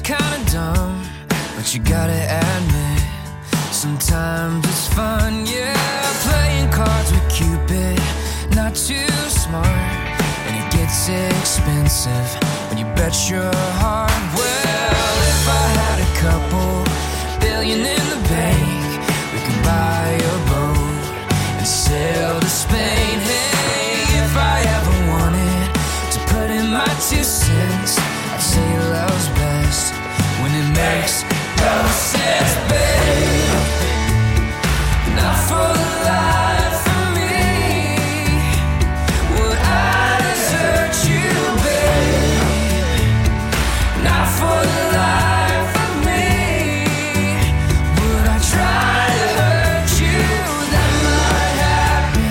kinda dumb, but you gotta admit, sometimes it's fun, yeah. Playing cards with Cupid, not too smart, and it gets expensive when you bet your heart. Well, if I had a couple billion in the bank, we could buy a boat and sail to Spain. Hey, if I ever wanted to put in my 2 cents, I'd say love's best when it makes no sense, babe. Not for the life of me would I desert you, babe. Not for the life of me would I try to hurt you. That might happen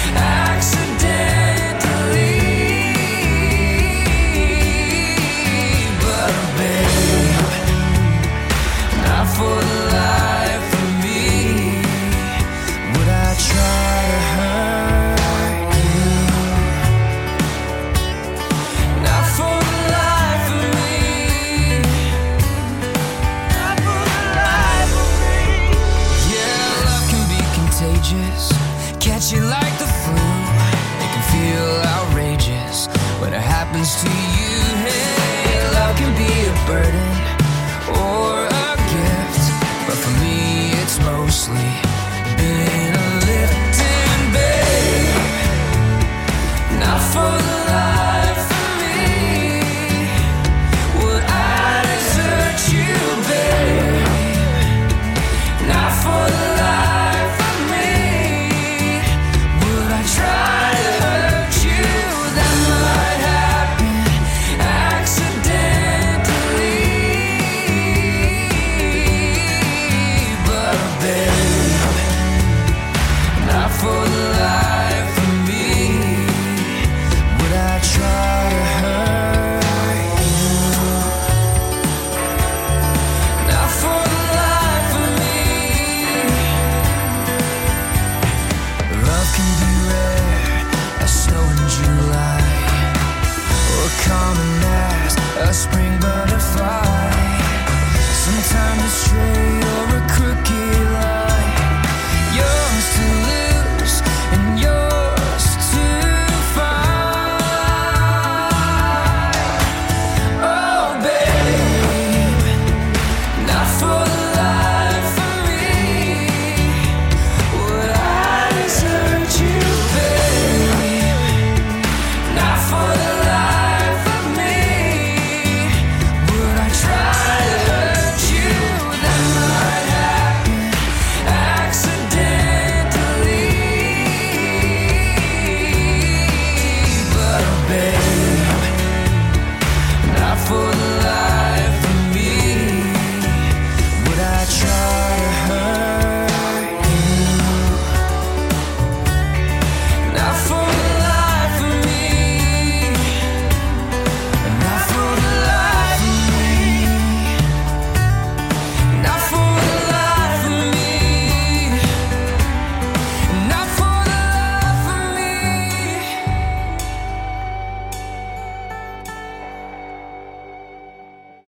accidentally, but babe, not for the life of me would I try to hurt you. Not for the life of me. Not for the life of me. Yeah, love can be contagious, catch you like the flu. It can feel outrageous when it happens to you. Hey, love can be a burden,